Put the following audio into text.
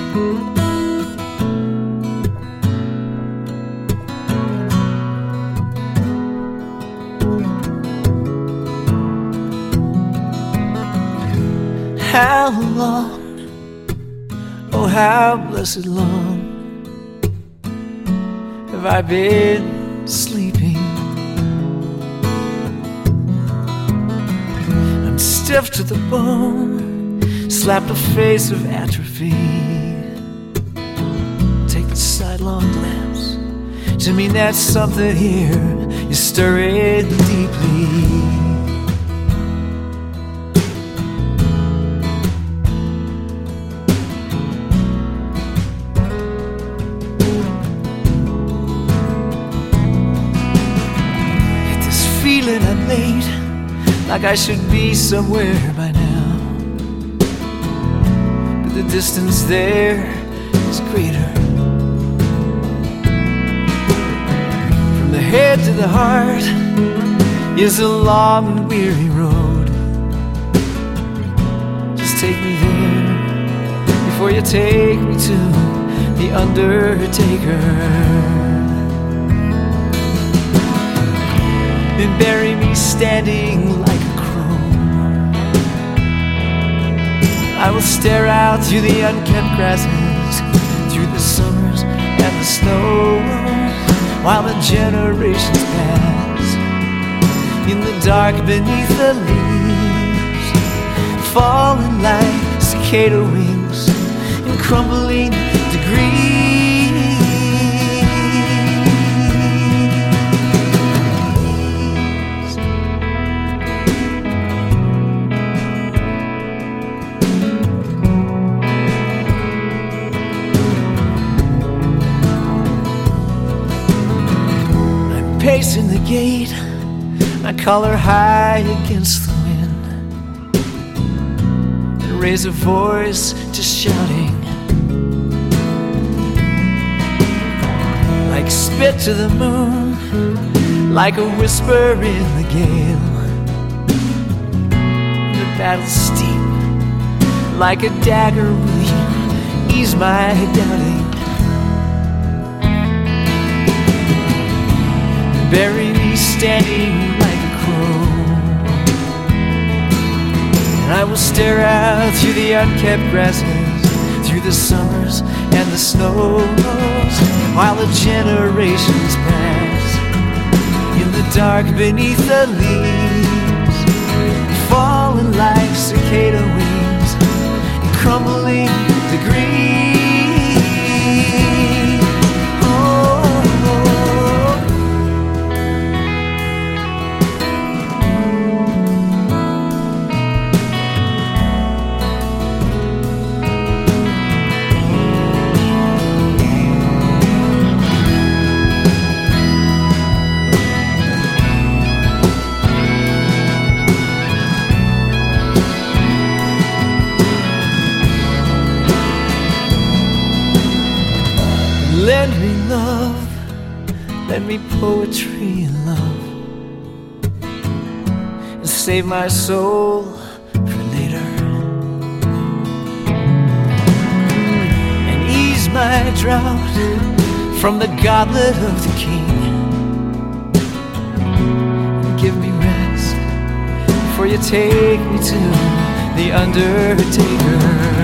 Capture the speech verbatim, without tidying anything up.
How long, oh how blessed long have I been sleeping? I'm stiff to the bone, slapped a face of atrophy. Take the sidelong glance to mean that something here is stirring deeply. Feeling I'm late, like I should be somewhere by now, but the distance there is greater. From the head to the heart is a long and weary road. Just take me there before you take me to the undertaker. And bury me standing like a crow. I will stare out through the unkept grasses, through the summers and the snows, while the generations pass. In the dark beneath the leaves, falling like cicada wings in crumbling degrees. Pacing the gate, my collar high against the wind, and raise a voice to shouting, like spit to the moon, like a whisper in the gale. The battle's steep, like a dagger will you ease my doubting. Bury me standing like a crow, and I will stare out through the unkept grasses, through the summers and the snows, while the generations pass. In the dark beneath the leaves, falling like cicada wings in crumbling degrees. Lend me love, lend me poetry and love, and save my soul for later, and ease my drought from the goblet of the king, and give me rest before you take me to the undertaker.